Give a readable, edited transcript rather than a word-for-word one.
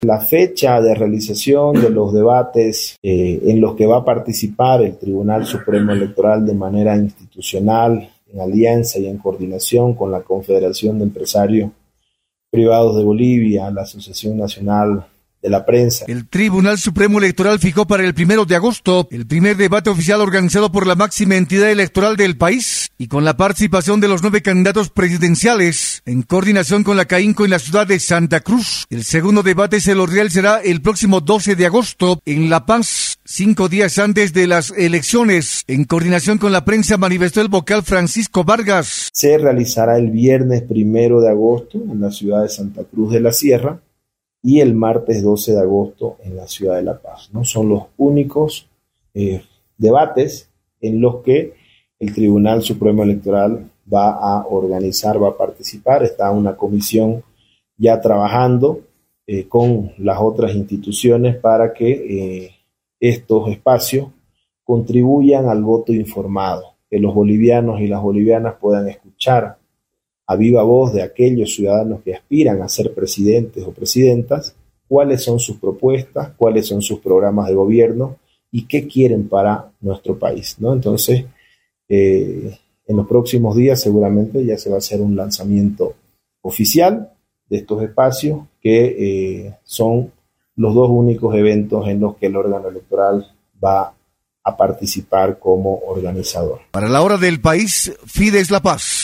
La fecha de realización de los debates en los que va a participar el Tribunal Supremo Electoral de manera institucional, en alianza y en coordinación con la Confederación de Empresarios Privados de Bolivia, la Asociación Nacional de la Prensa. El Tribunal Supremo Electoral fijó para el 1 de agosto el primer debate oficial organizado por la máxima entidad electoral del país y con la participación de los 9 candidatos presidenciales en coordinación con la CAINCO en la ciudad de Santa Cruz. El segundo debate celorreal será el próximo 12 de agosto en La Paz, 5 días antes de las elecciones. En coordinación con la prensa manifestó el vocal Francisco Vargas. Se realizará el viernes 1 de agosto en la ciudad de Santa Cruz de la Sierra y el martes 12 de agosto en la ciudad de La Paz. No son los únicos debates en los que el Tribunal Supremo Electoral va a organizar, va a participar. Está una comisión ya trabajando con las otras instituciones para que estos espacios contribuyan al voto informado, que los bolivianos y las bolivianas puedan escuchar a viva voz de aquellos ciudadanos que aspiran a ser presidentes o presidentas, cuáles son sus propuestas, cuáles son sus programas de gobierno y qué quieren para nuestro país, ¿no? Entonces, en los próximos días seguramente ya se va a hacer un lanzamiento oficial de estos espacios que son los 2 únicos eventos en los que el órgano electoral va a participar como organizador. Para la hora del país, Fides La Paz.